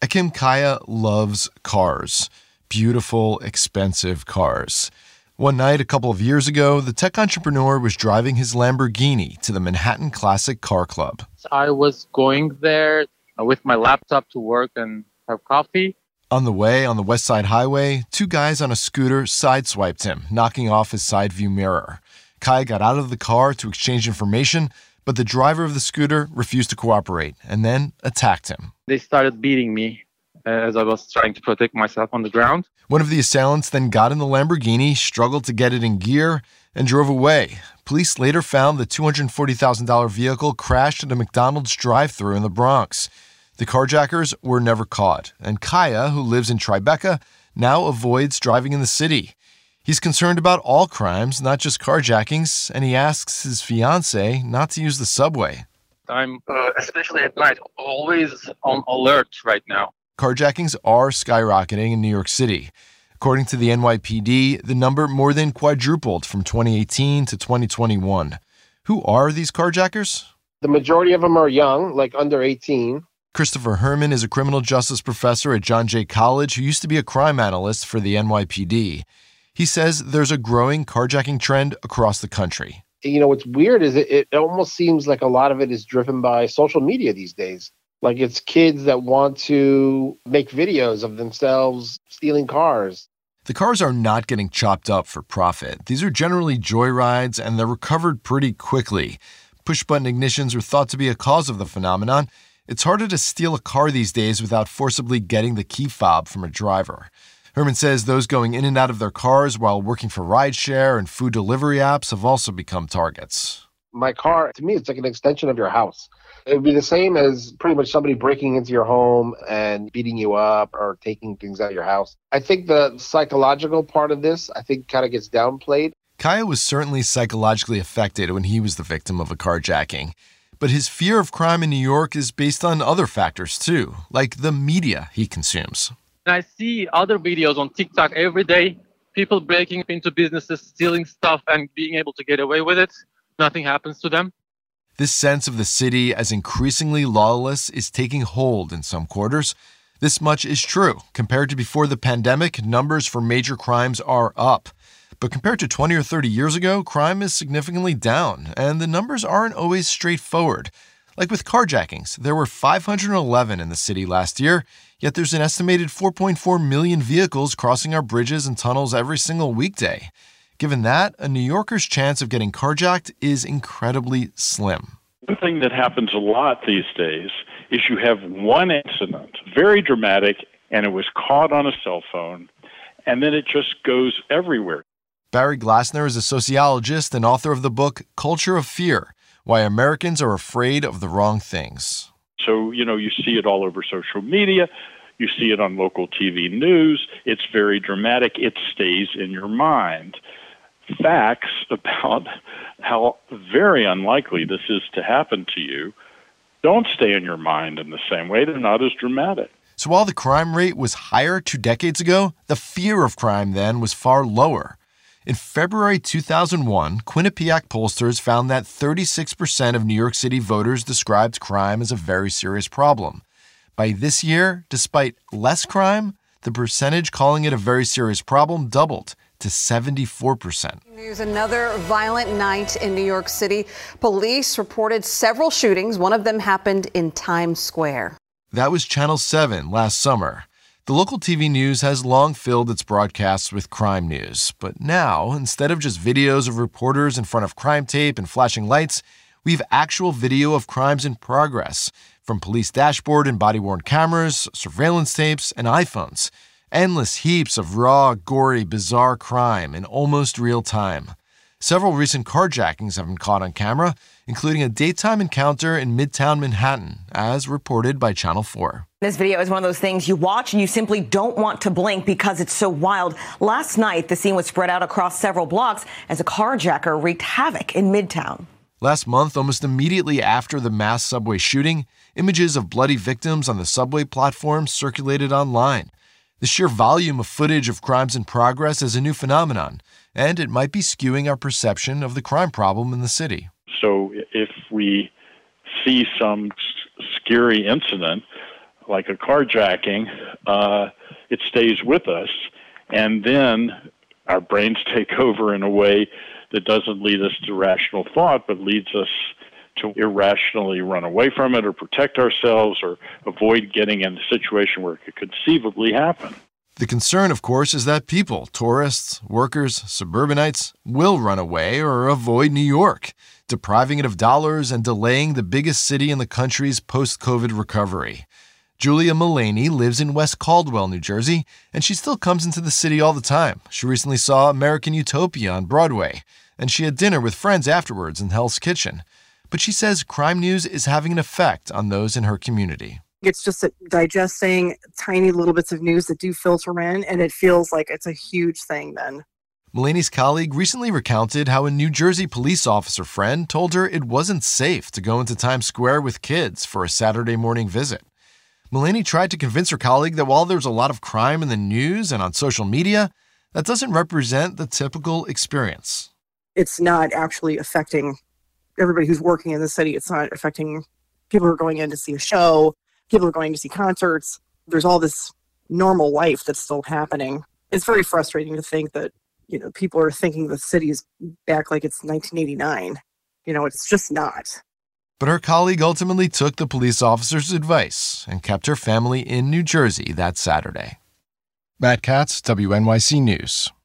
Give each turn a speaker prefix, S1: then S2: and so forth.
S1: Akim Kaya loves cars. Beautiful, expensive cars. One night a couple of years ago, the tech entrepreneur was driving his Lamborghini to the Manhattan Classic Car Club.
S2: I was going there with my laptop to work and have coffee.
S1: On the way, on the West Side Highway, two guys on a scooter sideswiped him, knocking off his side view mirror. Kaya got out of the car to exchange information, but the driver of the scooter refused to cooperate and then attacked him.
S2: They started beating me as I was trying to protect myself on the ground.
S1: One of the assailants then got in the Lamborghini, struggled to get it in gear, and drove away. Police later found the $240,000 vehicle crashed at a McDonald's drive-thru in the Bronx. The carjackers were never caught, and Kaya, who lives in Tribeca, now avoids driving in the city. He's concerned about all crimes, not just carjackings, and he asks his fiancée not to use the subway.
S2: I'm, especially at night, always on alert right now.
S1: Carjackings are skyrocketing in New York City. According to the NYPD, the number more than quadrupled from 2018 to 2021. Who are these carjackers?
S3: The majority of them are young, like under 18.
S1: Christopher Herman is a criminal justice professor at John Jay College who used to be a crime analyst for the NYPD. He says there's a growing carjacking trend across the country.
S3: You know, what's weird is it almost seems like a lot of it is driven by social media these days. Like it's kids that want to make videos of themselves stealing cars.
S1: The cars are not getting chopped up for profit. These are generally joyrides, and they're recovered pretty quickly. Push-button ignitions are thought to be a cause of the phenomenon. It's harder to steal a car these days without forcibly getting the key fob from a driver. Herman says those going in and out of their cars while working for rideshare and food delivery apps have also become targets.
S3: My car, to me, it's like an extension of your house. It would be the same as pretty much somebody breaking into your home and beating you up or taking things out of your house. I think the psychological part of this, kind of gets downplayed.
S1: Kaya was certainly psychologically affected when he was the victim of a carjacking. But his fear of crime in New York is based on other factors, too, like the media he consumes.
S2: I see other videos on TikTok every day, people breaking into businesses, stealing stuff, and being able to get away with it. Nothing happens to them.
S1: This sense of the city as increasingly lawless is taking hold in some quarters. This much is true. Compared to before the pandemic, numbers for major crimes are up. But compared to 20 or 30 years ago, crime is significantly down, and the numbers aren't always straightforward. Like with carjackings, there were 511 in the city last year, yet there's an estimated 4.4 million vehicles crossing our bridges and tunnels every single weekday. Given that, a New Yorker's chance of getting carjacked is incredibly slim.
S4: One thing that happens a lot these days is you have one incident, very dramatic, and it was caught on a cell phone, and then it just goes everywhere.
S1: Barry Glassner is a sociologist and author of the book Culture of Fear: Why Americans Are Afraid of the Wrong Things.
S4: So, you see it all over social media. You see it on local TV news. It's very dramatic. It stays in your mind. Facts about how very unlikely this is to happen to you don't stay in your mind in the same way. They're not as dramatic.
S1: So while the crime rate was higher 2 decades ago, the fear of crime then was far lower. In February 2001, Quinnipiac pollsters found that 36% of New York City voters described crime as a very serious problem. By this year, despite less crime, the percentage calling it a very serious problem doubled to 74%.
S5: News, another violent night in New York City. Police reported several shootings. One of them happened in Times Square.
S1: That was Channel 7 last summer. The local TV news has long filled its broadcasts with crime news. But now, instead of just videos of reporters in front of crime tape and flashing lights, we have actual video of crimes in progress, from police dashboard and body-worn cameras, surveillance tapes, and iPhones. Endless heaps of raw, gory, bizarre crime in almost real time. Several recent carjackings have been caught on camera, including a daytime encounter in Midtown Manhattan, as reported by Channel 4.
S6: This video is one of those things you watch and you simply don't want to blink because it's so wild. Last night, the scene was spread out across several blocks as a carjacker wreaked havoc in Midtown.
S1: Last month, almost immediately after the mass subway shooting, images of bloody victims on the subway platform circulated online. The sheer volume of footage of crimes in progress is a new phenomenon, and it might be skewing our perception of the crime problem in the city.
S4: So if we see some scary incident, like a carjacking, it stays with us. And then our brains take over in a way that doesn't lead us to rational thought, but leads us to irrationally run away from it or protect ourselves or avoid getting in a situation where it could conceivably happen.
S1: The concern, of course, is that people, tourists, workers, suburbanites, will run away or avoid New York, depriving it of dollars and delaying the biggest city in the country's post-COVID recovery. Julia Mullaney lives in West Caldwell, New Jersey, and she still comes into the city all the time. She recently saw American Utopia on Broadway, and she had dinner with friends afterwards in Hell's Kitchen. But she says crime news is having an effect on those in her community.
S7: It's just digesting tiny little bits of news that do filter in, and it feels like it's a huge thing then.
S1: Mullaney's colleague recently recounted how a New Jersey police officer friend told her it wasn't safe to go into Times Square with kids for a Saturday morning visit. Mullaney tried to convince her colleague that while there's a lot of crime in the news and on social media, that doesn't represent the typical experience.
S7: It's not actually affecting everybody who's working in the city. It's not affecting people who are going in to see a show, people who are going to see concerts. There's all this normal life that's still happening. It's very frustrating to think that, people are thinking the city is back like it's 1989. It's just not.
S1: But her colleague ultimately took the police officer's advice and kept her family in New Jersey that Saturday. Matt Katz, WNYC News.